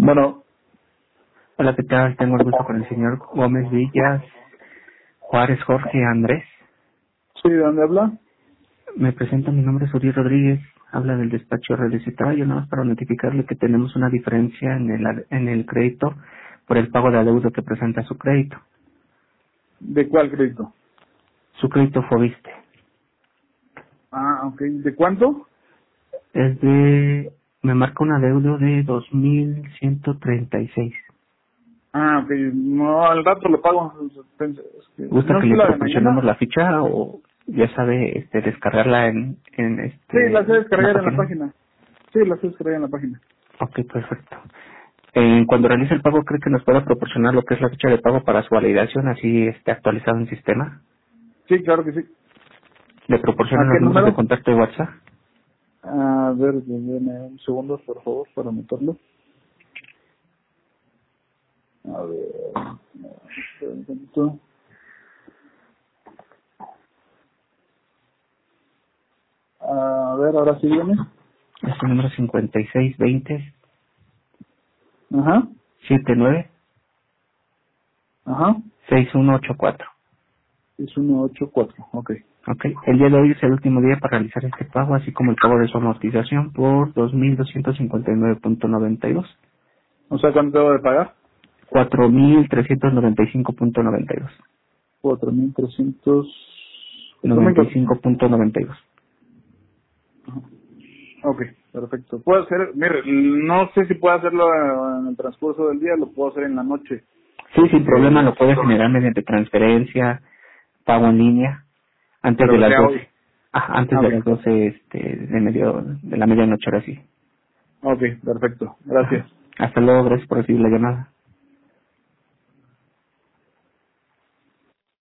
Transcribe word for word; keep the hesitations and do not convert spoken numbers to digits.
Bueno, Hola, ¿qué tal? Tengo el gusto con el señor Gómez Villas Juárez Jorge Andrés. sí, ¿de dónde habla? Me presento, mi nombre es Uri Rodríguez. Habla del despacho Realizar. Yo nada más para notificarle que tenemos una diferencia en el en el crédito por el pago de adeudo que presenta su crédito. ¿De cuál crédito? Su crédito Fobiste. Ah, ok. ¿De cuánto? Es de... Me marca un adeudo de dos mil ciento treinta y seis. Ah, ok. No, al rato lo pago. Es que- ¿Gusta ¿No que es le la de proporcionemos mañana? la ficha o ya sabe este descargarla en, en Sí, la sé este en la descargar en la página? página. Sí, la sé descargar en la página. Ok, perfecto. Eh, cuando realice el pago, ¿cree que nos pueda proporcionar lo que es la ficha de pago para su validación, así esté actualizado en sistema? Sí, claro que sí. ¿Le ¿A proporcionan qué los números de número? contacto de WhatsApp? A ver, déjame un segundo, por favor, para anotarlo. A ver, un segundito. A ver, ahora sí viene. Es el número cincuenta y seis veinte Ajá, setenta y nueve ajá. sesenta y uno ochenta y cuatro. Es uno ocho cuatro. Ok. Ok, el día de hoy es el último día para realizar este pago, así como el pago de su amortización por dos mil doscientos cincuenta y nueve punto noventa y dos. O sea, ¿cuánto debo de pagar? cuatro mil trescientos noventa y cinco punto noventa y dos. cuatro mil trescientos. cuatro mil noventa y cuatrocientos. cinco punto noventa y dos. Ok, perfecto. Puedo hacer, mire, no sé si puedo hacerlo en el transcurso del día, lo puedo hacer en la noche. Sí, sin problema, Eh, lo puede generar mediante transferencia, pago en línea, antes pero de que las sea doce. hoy. Ajá, antes Ah, de ok. las doce este, de medio, de la medianoche, ahora sí. Ok, perfecto. Ajá. Gracias. Hasta luego, gracias por recibir la llamada.